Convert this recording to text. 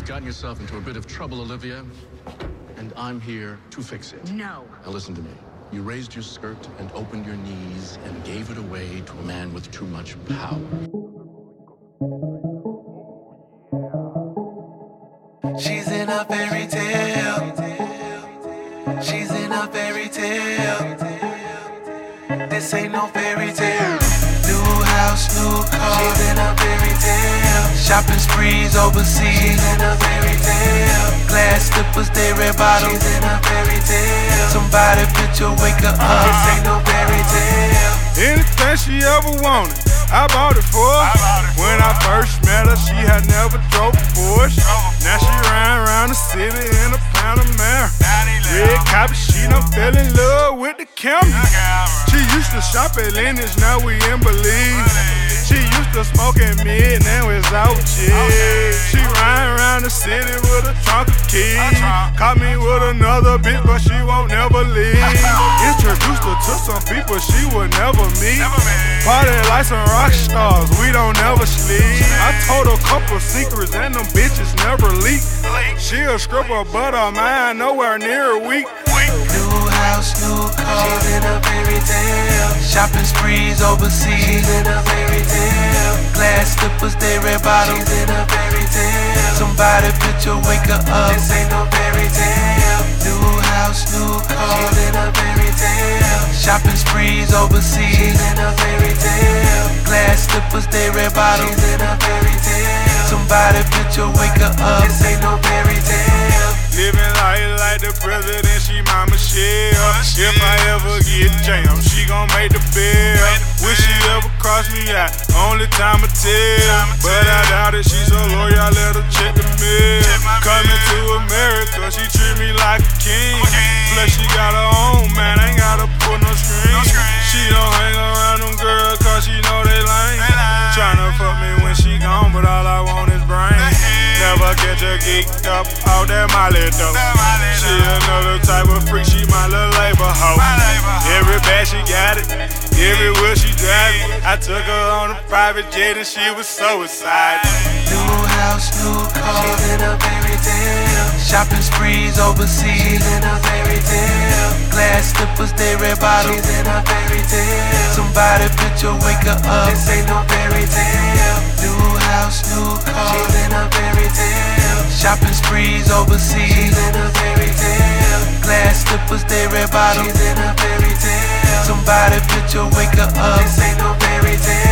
You've gotten yourself into a bit of trouble, Olivia, and I'm here to fix it. No. Now listen to me. You raised your skirt and opened your knees and gave it away to a man with too much power. She's in a fairy tale. She's in a fairy tale. This ain't no fairy tale. New house, new car. She's in a fairy tale. Shopping sprees overseas. She's in a fairy tale. Glass slippers, they red bottles. She's in a fairy tale. Somebody picture wake her up. This ain't no fairy tale. Anything she ever wanted, I bought it for her. When I first met her, she had never drove a Porsche. Now she riding around the city in a Panamera. Red carpet, she done fell in love with the Camry. She used to shop at Lennox, now we in Belize. She used to smoke at mid, now it's out, yeah. She riding around the city with a trunk of keys. Caught me with another bitch, but she won't never leave. Introduced her to some people she would never meet. Party like some rock stars, we don't never sleep. I told her a couple secrets and them bitches never leak. She a stripper, but her mind nowhere near weak. New house, new car. She's in a fairy tale. Shopping sprees overseas. She's in a fairy tale. Glass slippers, they red bottles. She's in a fairy tale. Somebody picture wake her up. This ain't no fairy tale. New house, new car. She's in a fairy tale. Shopping sprees overseas. She's in a fairy tale. Glass slippers, they red bottles. She's in a fairy tale. Somebody picture wake her up. This ain't no fairy tale. Living life like the president, she my Michelle. If I ever get jammed, she gon' make the bill. Will she ever cross me out? Only time will tell. But I doubt it, she so loyal, I let her check the mail. Coming to America, she treat me like a king. Plus she got her own man, ain't gotta pull no strings. She don't hang around them girls cause she know they lame. Tryna fuck me when she gone, but all I want is brain. Never catch her geeked up, all that Molly dope. She another type of freak, she my little labor hoe. Every bag she got it, everywhere she drive it. I took her on a private jet and she was so excited. New house, new car. She's in a fairy tale. Shopping sprees overseas. She's in a fairy tale. Glass slippers, they red bottles. She's in a fairy tale. Somebody picture wake her up. This ain't no fairy tale. New house, new car. She's in a fairy tale. Shopping sprees overseas. She's in a fairy tale. Glass slippers, they red bottles. She's in a fairy tale. Somebody picture wake her up. This ain't no fairy tale.